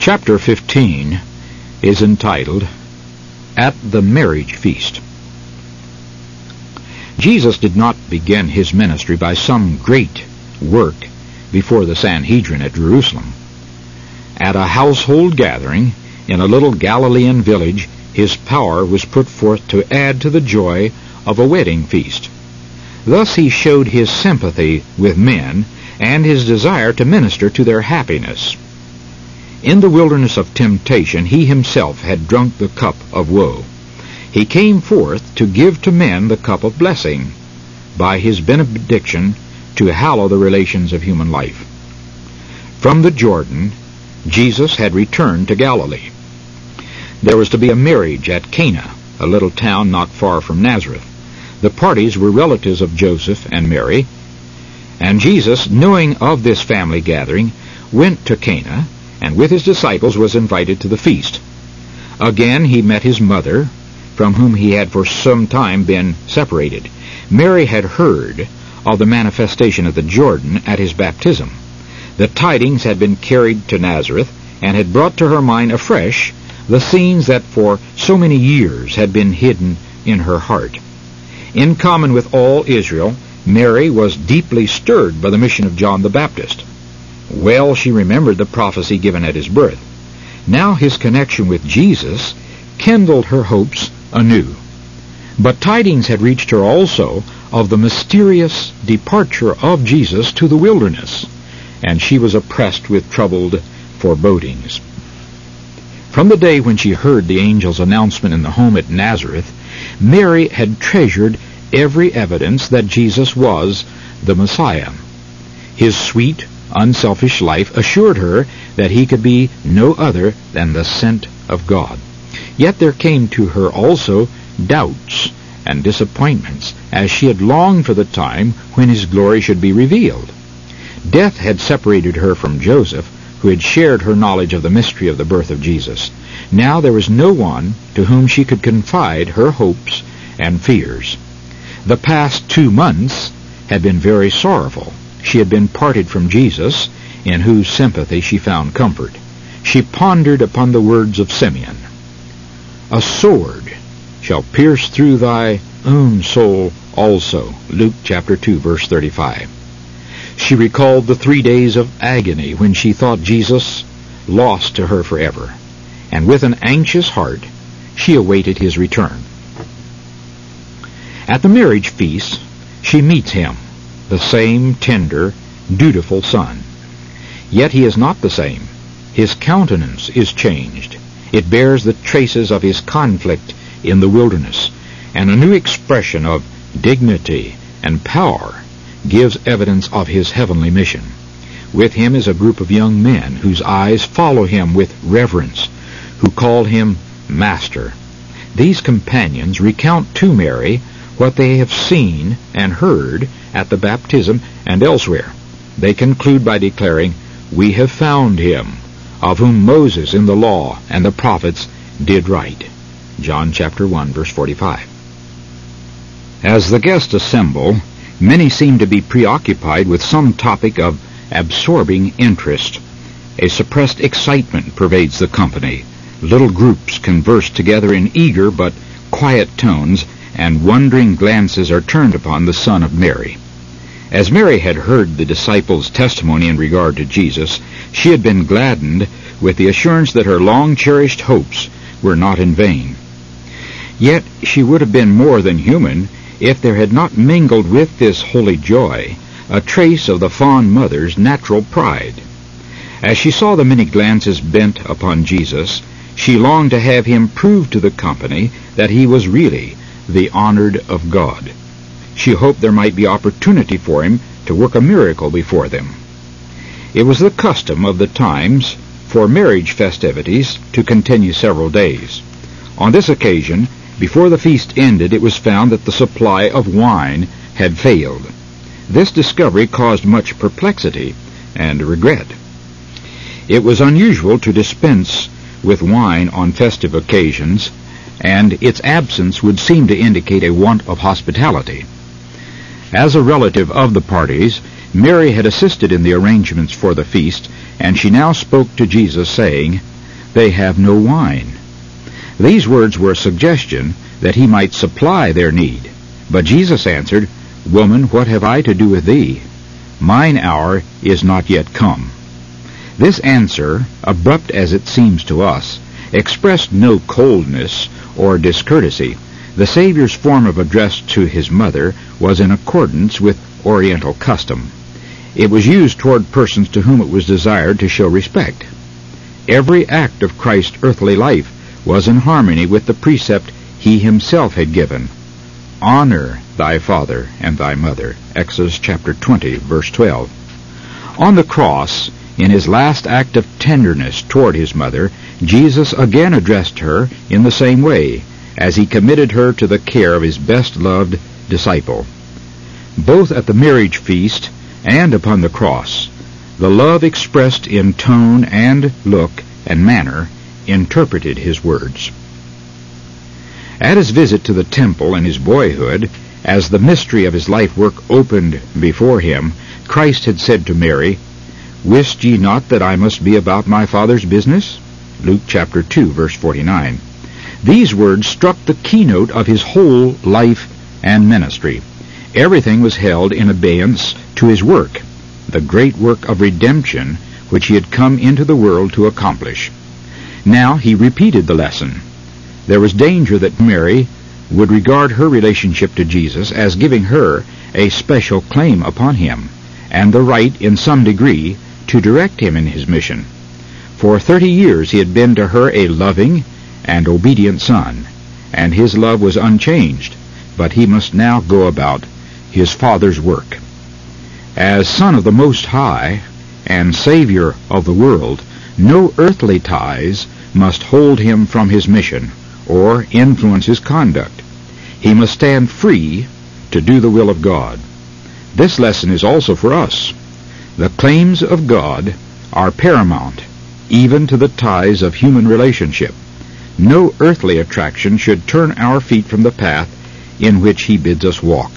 Chapter 15 is entitled, At the Marriage Feast. Jesus did not begin his ministry by some great work before the Sanhedrin at Jerusalem. At a household gathering in a little Galilean village, his power was put forth to add to the joy of a wedding feast. Thus he showed his sympathy with men and his desire to minister to their happiness. In the wilderness of temptation, he himself had drunk the cup of woe. He came forth to give to men the cup of blessing, by his benediction to hallow the relations of human life. From the Jordan, Jesus had returned to Galilee. There was to be a marriage at Cana, a little town not far from Nazareth. The parties were relatives of Joseph and Mary, and Jesus, knowing of this family gathering, went to Cana, and with his disciples was invited to the feast. Again he met his mother, from whom he had for some time been separated. Mary had heard of the manifestation of the Jordan at his baptism. The tidings had been carried to Nazareth, and had brought to her mind afresh the scenes that for so many years had been hidden in her heart. In common with all Israel, Mary was deeply stirred by the mission of John the Baptist. Well she remembered the prophecy given at his birth. Now his connection with Jesus kindled her hopes anew. But tidings had reached her also of the mysterious departure of Jesus to the wilderness, and she was oppressed with troubled forebodings. From the day when she heard the angel's announcement in the home at Nazareth, Mary had treasured every evidence that Jesus was the Messiah. His sweet, unselfish life assured her that he could be no other than the sent of God. Yet there came to her also doubts and disappointments, as she had longed for the time when his glory should be revealed. Death had separated her from Joseph, who had shared her knowledge of the mystery of the birth of Jesus. Now there was no one to whom she could confide her hopes and fears. The past 2 months had been very sorrowful. She had been parted from Jesus, in whose sympathy she found comfort. She pondered upon the words of Simeon, "A sword shall pierce through thy own soul also." Luke chapter 2, verse 35. She recalled the 3 days of agony when she thought Jesus lost to her forever, and with an anxious heart she awaited his return. At the marriage feast she meets him, the same tender, dutiful son. Yet he is not the same. His countenance is changed. It bears the traces of his conflict in the wilderness, and a new expression of dignity and power gives evidence of his heavenly mission. With him is a group of young men whose eyes follow him with reverence, who call him Master. These companions recount to Mary what they have seen and heard at the baptism and elsewhere. They conclude by declaring, "We have found him, of whom Moses in the law and the prophets did write." John chapter 1, verse 45. As the guests assemble, many seem to be preoccupied with some topic of absorbing interest. A suppressed excitement pervades the company. Little groups converse together in eager but quiet tones, and wondering glances are turned upon the Son of Mary. As Mary had heard the disciples' testimony in regard to Jesus, she had been gladdened with the assurance that her long-cherished hopes were not in vain. Yet she would have been more than human if there had not mingled with this holy joy a trace of the fond mother's natural pride. As she saw the many glances bent upon Jesus, she longed to have him prove to the company that he was really the honored of God. She hoped there might be opportunity for him to work a miracle before them. It was the custom of the times for marriage festivities to continue several days. On this occasion, before the feast ended, it was found that the supply of wine had failed. This discovery caused much perplexity and regret. It was unusual to dispense with wine on festive occasions, and its absence would seem to indicate a want of hospitality. As a relative of the parties, Mary had assisted in the arrangements for the feast, and she now spoke to Jesus, saying, they have no wine." These words were a suggestion that he might supply their need. But Jesus answered, "Woman, what have I to do with thee? Mine hour is not yet come." This answer, abrupt as it seems to us, expressed no coldness or discourtesy. The Savior's form of address to his mother was in accordance with Oriental custom. It was used toward persons to whom it was desired to show respect. Every act of Christ's earthly life was in harmony with the precept he himself had given. "Honor thy father and thy mother." Exodus chapter 20, verse 12. On the cross, in his last act of tenderness toward his mother, Jesus again addressed her in the same way, as he committed her to the care of his best-loved disciple. Both at the marriage feast and upon the cross, the love expressed in tone and look and manner interpreted his words. At his visit to the temple in his boyhood, as the mystery of his life work opened before him, Christ had said to Mary, "Wist ye not that I must be about my Father's business?" Luke chapter 2, verse 49. These words struck the keynote of his whole life and ministry. Everything was held in abeyance to his work, the great work of redemption which he had come into the world to accomplish. Now he repeated the lesson. There was danger that Mary would regard her relationship to Jesus as giving her a special claim upon him, and the right, in some degree, to direct him in his mission. For 30 years he had been to her a loving and obedient son, and his love was unchanged, but he must now go about his Father's work. As Son of the Most High and Savior of the world, no earthly ties must hold him from his mission or influence his conduct. He must stand free to do the will of God. This lesson is also for us. The claims of God are paramount, even to the ties of human relationship. No earthly attraction should turn our feet from the path in which he bids us walk.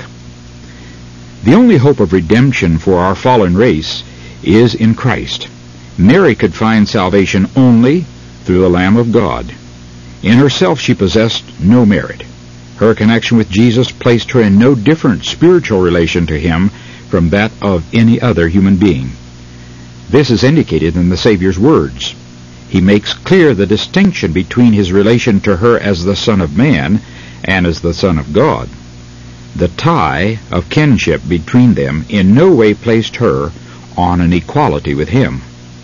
The only hope of redemption for our fallen race is in Christ. Mary could find salvation only through the Lamb of God. In herself she possessed no merit. Her connection with Jesus placed her in no different spiritual relation to him from that of any other human being. This is indicated in the Savior's words. He makes clear the distinction between his relation to her as the Son of Man and as the Son of God. The tie of kinship between them in no way placed her on an equality with him.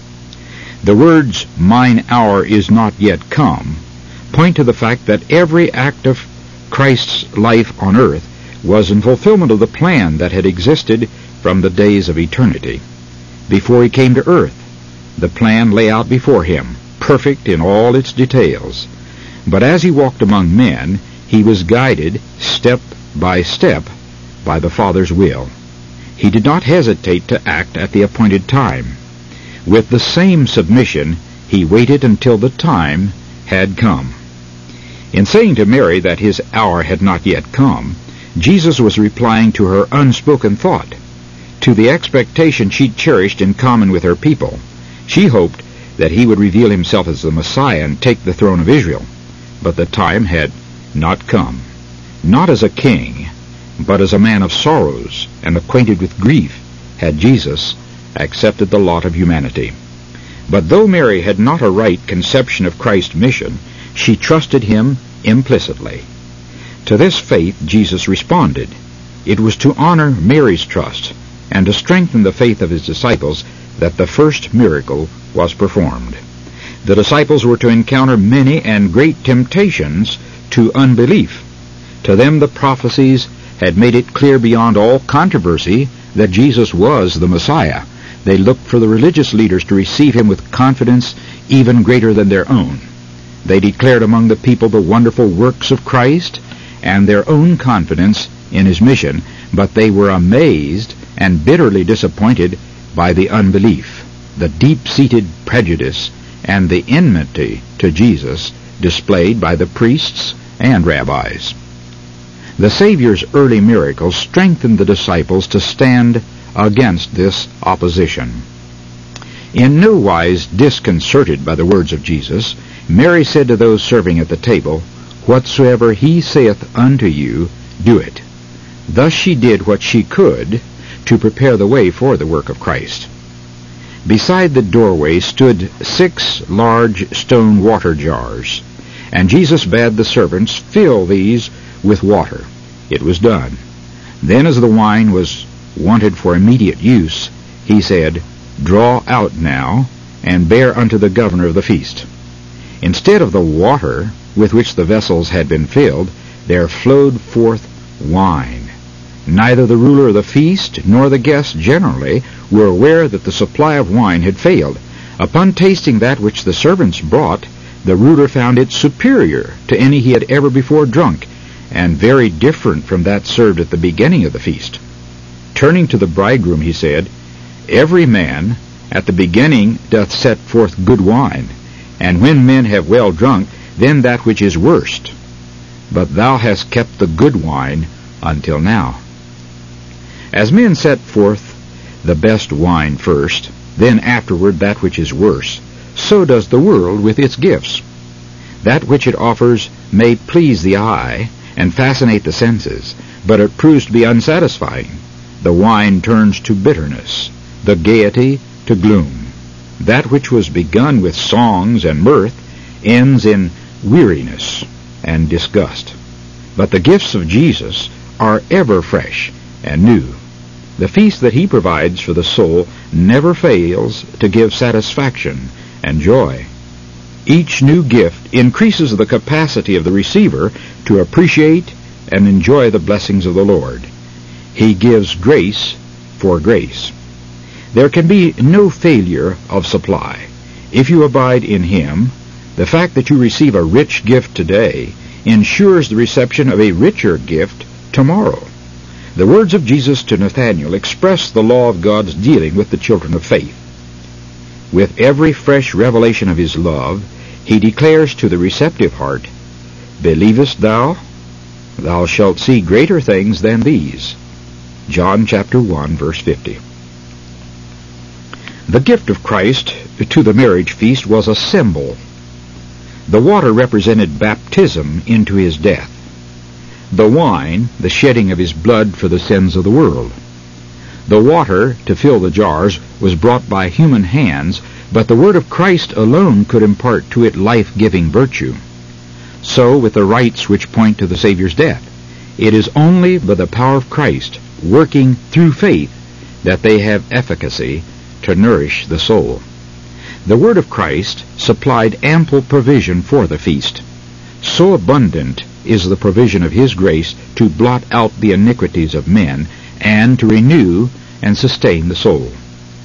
The words, "Mine hour is not yet come," point to the fact that every act of Christ's life on earth was in fulfillment of the plan that had existed from the days of eternity. Before he came to earth, the plan lay out before him, perfect in all its details. But as he walked among men, he was guided step by step by the Father's will. He did not hesitate to act at the appointed time. With the same submission, he waited until the time had come. In saying to Mary that his hour had not yet come, Jesus was replying to her unspoken thought, to the expectation she cherished in common with her people. She hoped that he would reveal himself as the Messiah and take the throne of Israel, but the time had not come. Not as a king, but as a man of sorrows and acquainted with grief, had Jesus accepted the lot of humanity. But though Mary had not a right conception of Christ's mission, she trusted him implicitly. To this faith Jesus responded. It was to honor Mary's trust and to strengthen the faith of his disciples that the first miracle was performed. The disciples were to encounter many and great temptations to unbelief. To them the prophecies had made it clear beyond all controversy that Jesus was the Messiah. They looked for the religious leaders to receive him with confidence even greater than their own. They declared among the people the wonderful works of Christ and their own confidence in his mission, but they were amazed and bitterly disappointed by the unbelief, the deep-seated prejudice, and the enmity to Jesus displayed by the priests and rabbis. The Savior's early miracles strengthened the disciples to stand against this opposition. In no wise disconcerted by the words of Jesus, Mary said to those serving at the table, "Whatsoever he saith unto you, do it." Thus she did what she could to prepare the way for the work of Christ. Beside the doorway stood 6 large stone water jars, and Jesus bade the servants fill these with water. It was done. Then, as the wine was wanted for immediate use, he said, "Draw out now, and bear unto the governor of the feast." Instead of the water with which the vessels had been filled, there flowed forth wine. Neither the ruler of the feast nor the guests generally were aware that the supply of wine had failed. Upon tasting that which the servants brought, the ruler found it superior to any he had ever before drunk, and very different from that served at the beginning of the feast. Turning to the bridegroom, he said, "Every man at the beginning doth set forth good wine, and when men have well drunk, then that which is worst. But thou hast kept the good wine until now." As men set forth the best wine first, then afterward that which is worse, so does the world with its gifts. That which it offers may please the eye and fascinate the senses, but it proves to be unsatisfying. The wine turns to bitterness, the gaiety to gloom. That which was begun with songs and mirth ends in weariness and disgust. But the gifts of Jesus are ever fresh and new. The feast that he provides for the soul never fails to give satisfaction and joy. Each new gift increases the capacity of the receiver to appreciate and enjoy the blessings of the Lord. He gives grace for grace. There can be no failure of supply. If you abide in him, the fact that you receive a rich gift today ensures the reception of a richer gift tomorrow. The words of Jesus to Nathanael express the law of God's dealing with the children of faith. With every fresh revelation of his love, he declares to the receptive heart, "Believest thou? Thou shalt see greater things than these." John chapter 1, verse 50. The gift of Christ to the marriage feast was a symbol. The water represented baptism into his death. The wine, the shedding of his blood for the sins of the world. The water, to fill the jars, was brought by human hands, but the word of Christ alone could impart to it life-giving virtue. So with the rites which point to the Savior's death. It is only by the power of Christ, working through faith, that they have efficacy to nourish the soul. The word of Christ supplied ample provision for the feast. So abundant is the provision of his grace to blot out the iniquities of men and to renew and sustain the soul.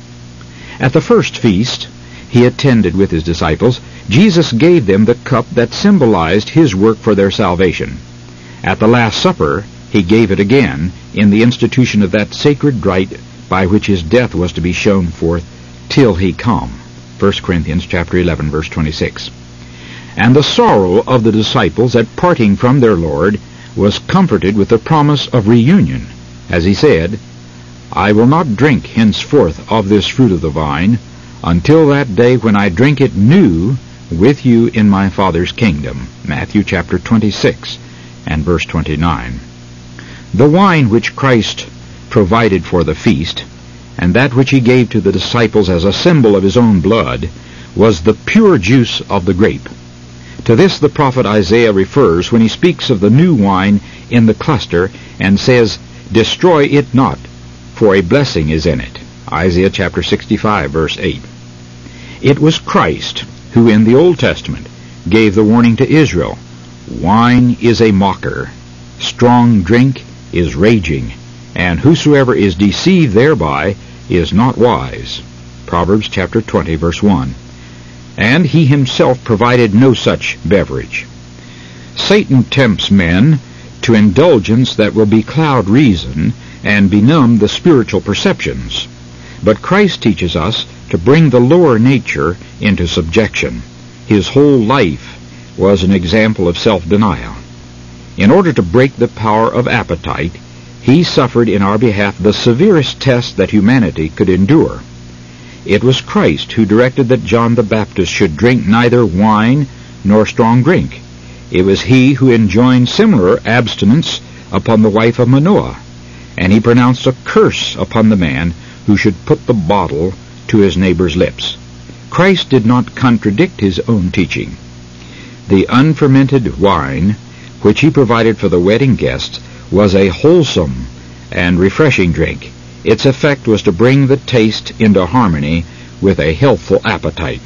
At the first feast he attended with his disciples, Jesus gave them the cup that symbolized his work for their salvation. At the Last Supper he gave it again in the institution of that sacred rite by which his death was to be shown forth till he come. 1 Corinthians chapter 11, verse 26. And the sorrow of the disciples at parting from their Lord was comforted with the promise of reunion, as he said, "I will not drink henceforth of this fruit of the vine, until that day when I drink it new with you in my Father's kingdom." Matthew chapter 26 and verse 29. The wine which Christ provided for the feast, and that which he gave to the disciples as a symbol of his own blood, was the pure juice of the grape. To this the prophet Isaiah refers when he speaks of the new wine in the cluster and says, "Destroy it not, for a blessing is in it." Isaiah chapter 65, verse 8. It was Christ who in the Old Testament gave the warning to Israel, "Wine is a mocker, strong drink is raging, and whosoever is deceived thereby is not wise." Proverbs chapter 20, verse 1. And he himself provided no such beverage. Satan tempts men to indulgence that will becloud reason and benumb the spiritual perceptions. But Christ teaches us to bring the lower nature into subjection. His whole life was an example of self-denial. In order to break the power of appetite, he suffered in our behalf the severest test that humanity could endure. It was Christ who directed that John the Baptist should drink neither wine nor strong drink. It was he who enjoined similar abstinence upon the wife of Manoah, and he pronounced a curse upon the man who should put the bottle to his neighbor's lips. Christ did not contradict his own teaching. The unfermented wine which he provided for the wedding guests was a wholesome and refreshing drink. Its effect was to bring the taste into harmony with a healthful appetite.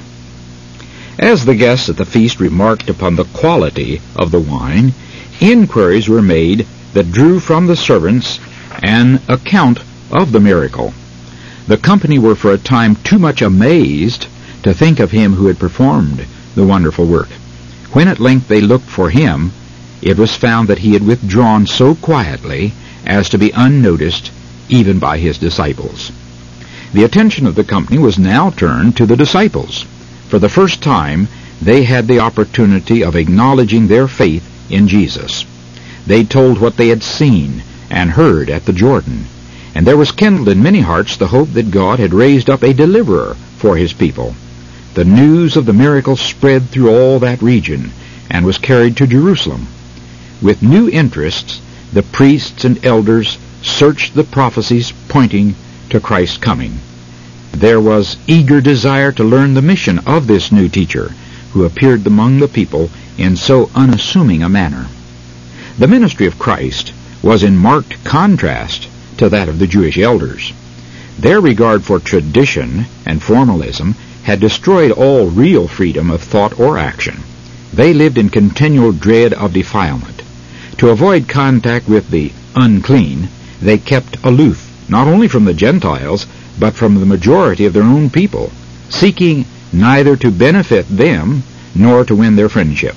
As the guests at the feast remarked upon the quality of the wine, inquiries were made that drew from the servants an account of the miracle. The company were for a time too much amazed to think of him who had performed the wonderful work. When at length they looked for him, it was found that he had withdrawn so quietly as to be unnoticed even by his disciples. The attention of the company was now turned to the disciples. For the first time, they had the opportunity of acknowledging their faith in Jesus. They told what they had seen and heard at the Jordan, and there was kindled in many hearts the hope that God had raised up a deliverer for his people. The news of the miracle spread through all that region and was carried to Jerusalem. With new interests, the priests and elders searched the prophecies pointing to Christ's coming. There was eager desire to learn the mission of this new teacher, who appeared among the people in so unassuming a manner. The ministry of Christ was in marked contrast to that of the Jewish elders. Their regard for tradition and formalism had destroyed all real freedom of thought or action. They lived in continual dread of defilement. To avoid contact with the unclean, they kept aloof, not only from the Gentiles, but from the majority of their own people, seeking neither to benefit them nor to win their friendship.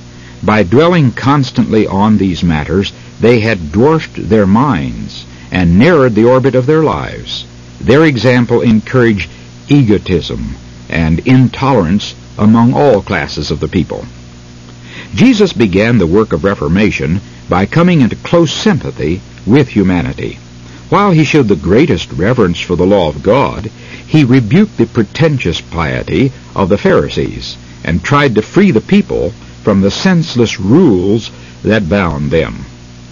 By dwelling constantly on these matters, they had dwarfed their minds and narrowed the orbit of their lives. Their example encouraged egotism and intolerance among all classes of the people. Jesus began the work of reformation by coming into close sympathy with humanity. While he showed the greatest reverence for the law of God, he rebuked the pretentious piety of the Pharisees and tried to free the people from the senseless rules that bound them.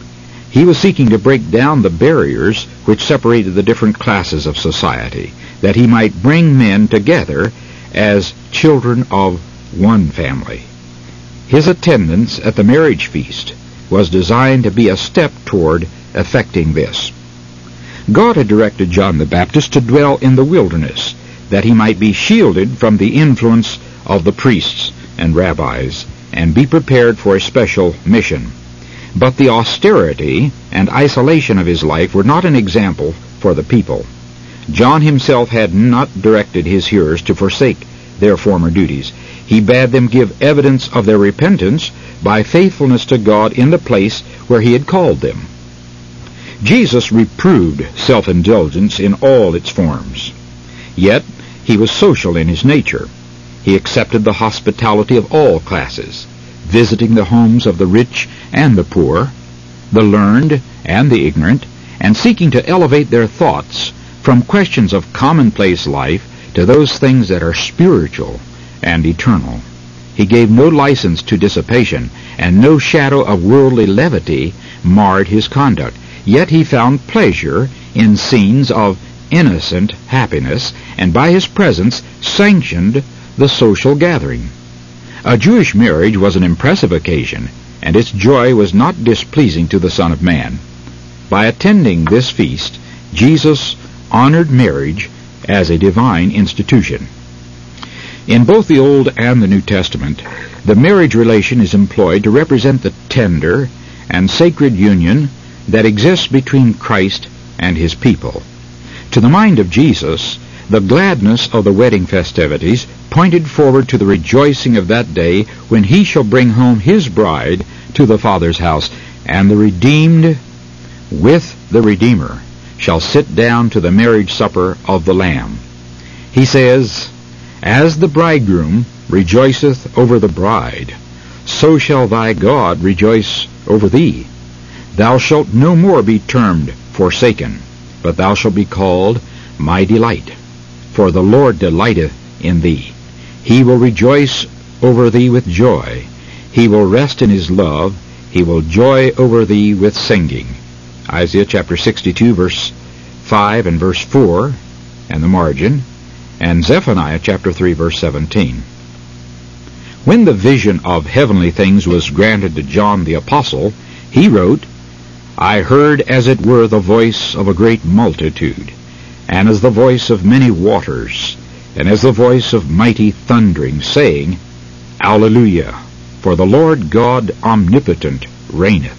He was seeking to break down the barriers which separated the different classes of society, that he might bring men together as children of one family. His attendance at the marriage feast was designed to be a step toward effecting this. God had directed John the Baptist to dwell in the wilderness, that he might be shielded from the influence of the priests and rabbis, and be prepared for a special mission. But the austerity and isolation of his life were not an example for the people. John himself had not directed his hearers to forsake their former duties. He bade them give evidence of their repentance by faithfulness to God in the place where he had called them. Jesus reproved self-indulgence in all its forms. Yet he was social in his nature. He accepted the hospitality of all classes, visiting the homes of the rich and the poor, the learned and the ignorant, and seeking to elevate their thoughts from questions of commonplace life to those things that are spiritual and eternal. He gave no license to dissipation, and no shadow of worldly levity marred his conduct. Yet he found pleasure in scenes of innocent happiness, and by his presence sanctioned the social gathering. A Jewish marriage was an impressive occasion, and its joy was not displeasing to the Son of Man. By attending this feast, Jesus honored marriage as a divine institution. In both the Old and the New Testament, the marriage relation is employed to represent the tender and sacred union that exists between Christ and his people. To the mind of Jesus, the gladness of the wedding festivities pointed forward to the rejoicing of that day when he shall bring home his bride to the Father's house, and the redeemed with the Redeemer shall sit down to the marriage supper of the Lamb. He says, "As the bridegroom rejoiceth over the bride, so shall thy God rejoice over thee. Thou shalt no more be termed forsaken, but thou shalt be called my delight." for the Lord delighteth in thee. He will rejoice over thee with joy. He will rest in his love. He will joy over thee with singing. Isaiah chapter 62, verse 5 and verse 4, and the margin, and Zephaniah chapter 3, verse 17. When the vision of heavenly things was granted to John the Apostle, he wrote, I heard as it were the voice of a great multitude, and as the voice of many waters, and as the voice of mighty thundering, saying, Alleluia, for the Lord God omnipotent reigneth.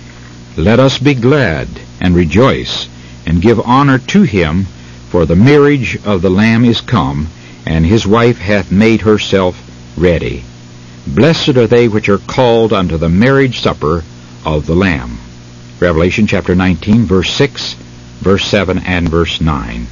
Let us be glad and rejoice, and give honor to him, for the marriage of the Lamb is come, and his wife hath made herself ready. Blessed are they which are called unto the marriage supper of the Lamb. Revelation chapter 19, verse 6, verse 7, and verse 9.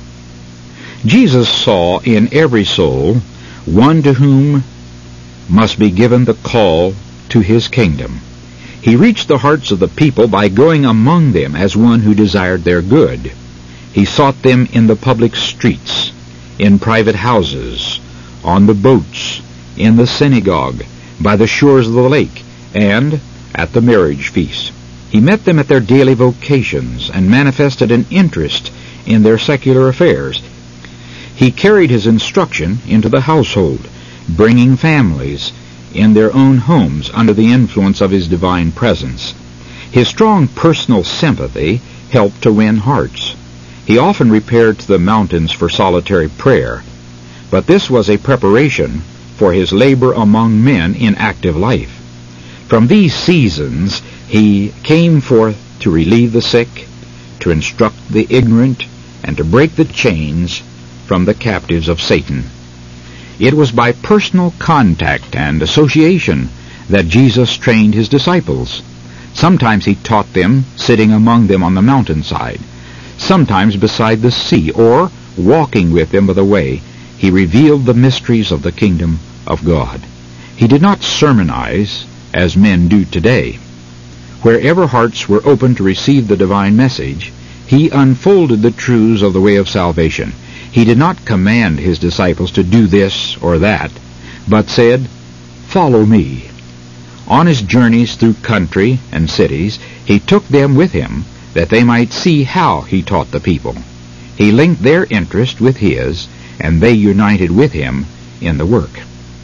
Jesus saw in every soul one to whom must be given the call to his kingdom. He reached the hearts of the people by going among them as one who desired their good. He sought them in the public streets, in private houses, on the boats, in the synagogue, by the shores of the lake, and at the marriage feast. He met them at their daily vocations and manifested an interest in their secular affairs. He carried his instruction into the household, bringing families in their own homes under the influence of his divine presence. His strong personal sympathy helped to win hearts. He often repaired to the mountains for solitary prayer, but this was a preparation for his labor among men in active life. From these seasons he came forth to relieve the sick, to instruct the ignorant, and to break the chains from the captives of Satan. It was by personal contact and association that Jesus trained his disciples. Sometimes he taught them sitting among them on the mountainside, sometimes beside the sea, or walking with them by the way. He revealed the mysteries of the kingdom of God. He did not sermonize as men do today. Wherever hearts were open to receive the divine message, he unfolded the truths of the way of salvation. He did not command his disciples to do this or that, but said, Follow me. On his journeys through country and cities, he took them with him that they might see how he taught the people. He linked their interest with his, and they united with him in the work.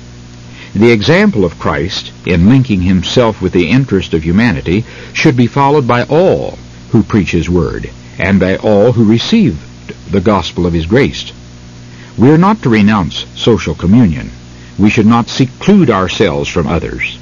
The example of Christ in linking himself with the interest of humanity should be followed by all who preach his word, and by all who receive the gospel of his grace. We are not to renounce social communion. We should not seclude ourselves from others.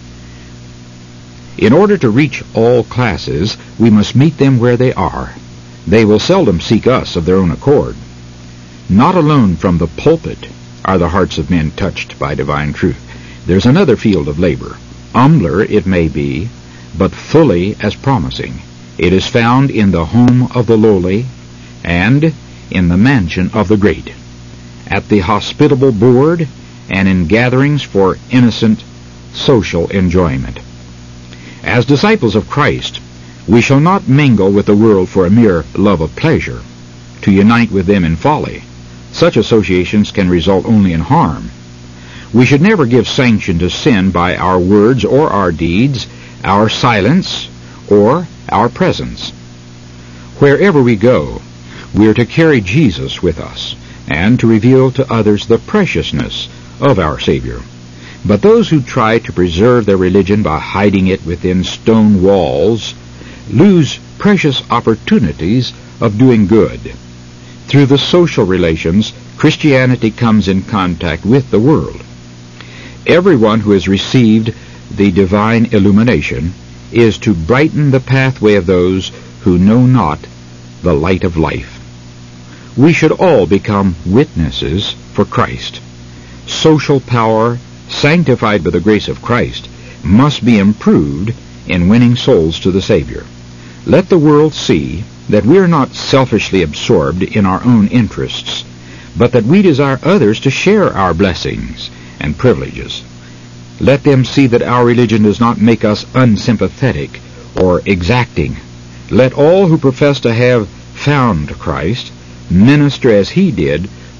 In order to reach all classes, we must meet them where they are. They will seldom seek us of their own accord. Not alone from the pulpit are the hearts of men touched by divine truth. There's another field of labor. Humbler it may be, but fully as promising. It is found in the home of the lowly and in the mansion of the great, at the hospitable board, and in gatherings for innocent social enjoyment. As disciples of Christ, we shall not mingle with the world for a mere love of pleasure, to unite with them in folly. Such associations can result only in harm. We should never give sanction to sin by our words or our deeds, our silence or our presence. Wherever we go, we are to carry Jesus with us, and to reveal to others the preciousness of our Savior. But those who try to preserve their religion by hiding it within stone walls lose precious opportunities of doing good. Through the social relations, Christianity comes in contact with the world. Everyone who has received the divine illumination is to brighten the pathway of those who know not the light of life. We should all become witnesses for Christ. Social power, sanctified by the grace of Christ, must be improved in winning souls to the Savior. Let the world see that we are not selfishly absorbed in our own interests, but that we desire others to share our blessings and privileges. Let them see that our religion does not make us unsympathetic or exacting. Let all who profess to have found Christ minister as he did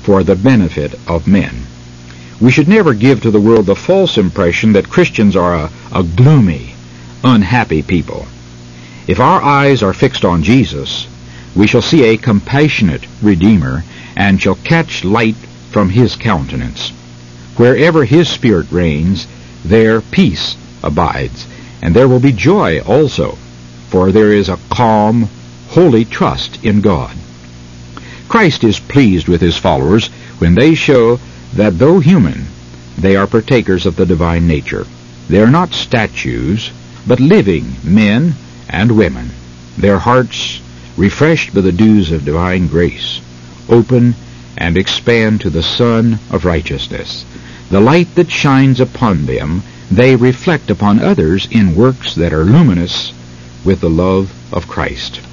for the benefit of men. We should never give to the world the false impression that Christians are a gloomy, unhappy people. If our eyes are fixed on Jesus, we shall see a compassionate Redeemer and shall catch light from his countenance. Wherever his Spirit reigns, there peace abides, and there will be joy also, for there is a calm, holy trust in God. Christ is pleased with his followers when they show that though human, they are partakers of the divine nature. They are not statues, but living men and women, their hearts refreshed by the dews of divine grace, open and expand to the sun of righteousness. The light that shines upon them they reflect upon others in works that are luminous with the love of Christ.